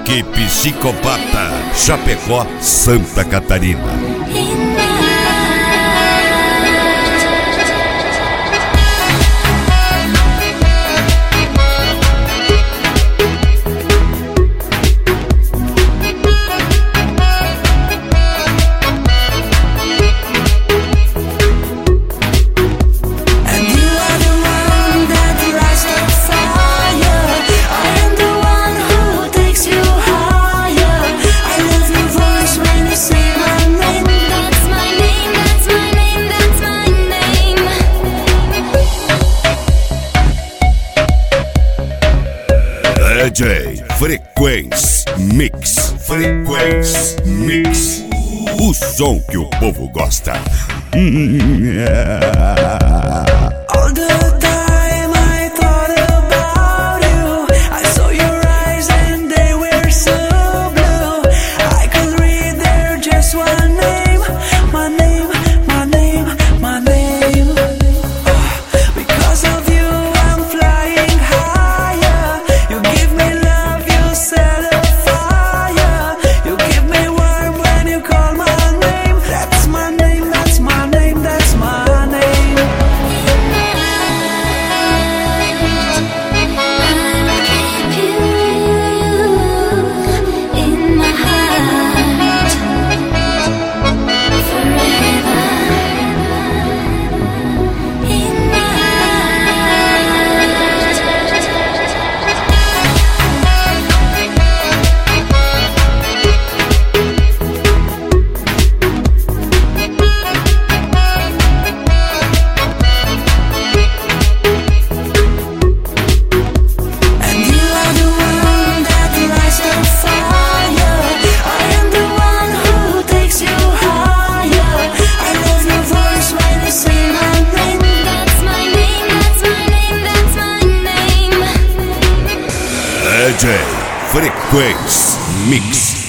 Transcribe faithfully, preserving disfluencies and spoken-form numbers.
Que Psicopata, Chapecó, Santa Catarina. D J Frequência Mix, Frequência Mix, o som que o povo gosta. All the time I thought about you. I saw your eyes and they were so blue. I could read there just one name, my name, my name, my name. Oh, because of you I'm flying higher. You give me love, you set a fire. You give me warm when you call my name. That's my name, that's my name, that's my name. D J Frequência Mix.